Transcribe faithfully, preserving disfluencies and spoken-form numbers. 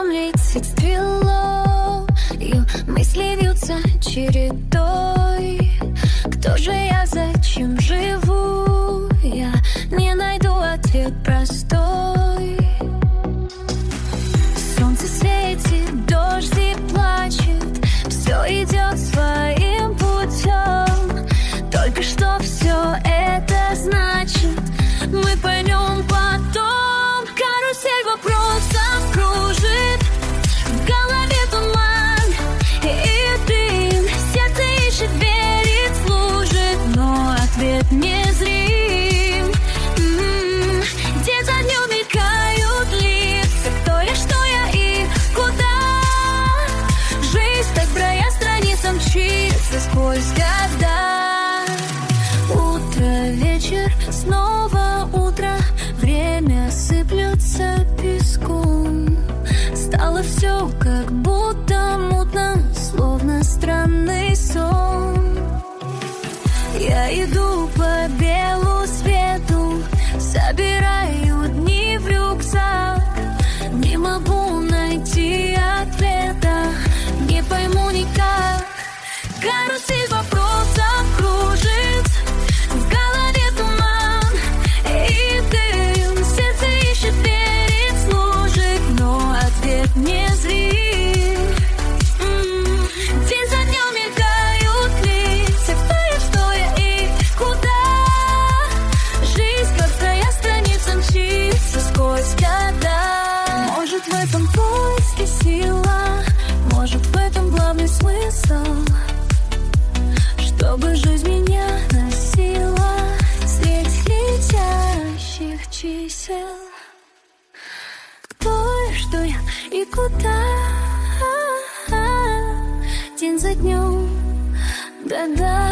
днем летит стрелой, мысли вьются чередой. Кто же я, зачем живу? Я не найду ответ простой. Солнце светит, дождь плачет, все идет своим путем. Только что все это значит, мы поймем потом. Карусель вопросов кружит, в голове туман и дым. Сердце ищет, верит, служит, но ответ незрим. М-м-м. День за днем мелькают лица, кто я, что я и куда. Жизнь так брая страницам мчится сквозь года. Утро, вечер, снова утро, время сыплется песком. Стало все как будто мутно, словно странный сон. Я иду по белу свету, собираю дни в рюкзак. Не могу найти ответа, не пойму никак. Карусель вопросов кружит, в голове туман и дым. Сердце ищет, верит, служит, но ответ незрим. М-м. День за днем мелькают лица, кто я, что я и куда. Жизнь, как твоя страница, мчится сквозь года. Может, в этом поиске сила, может, в этом главный смысл, чтобы жизнь меня носила средь летящих чисел. Кто я, что я и куда. День за днем, года.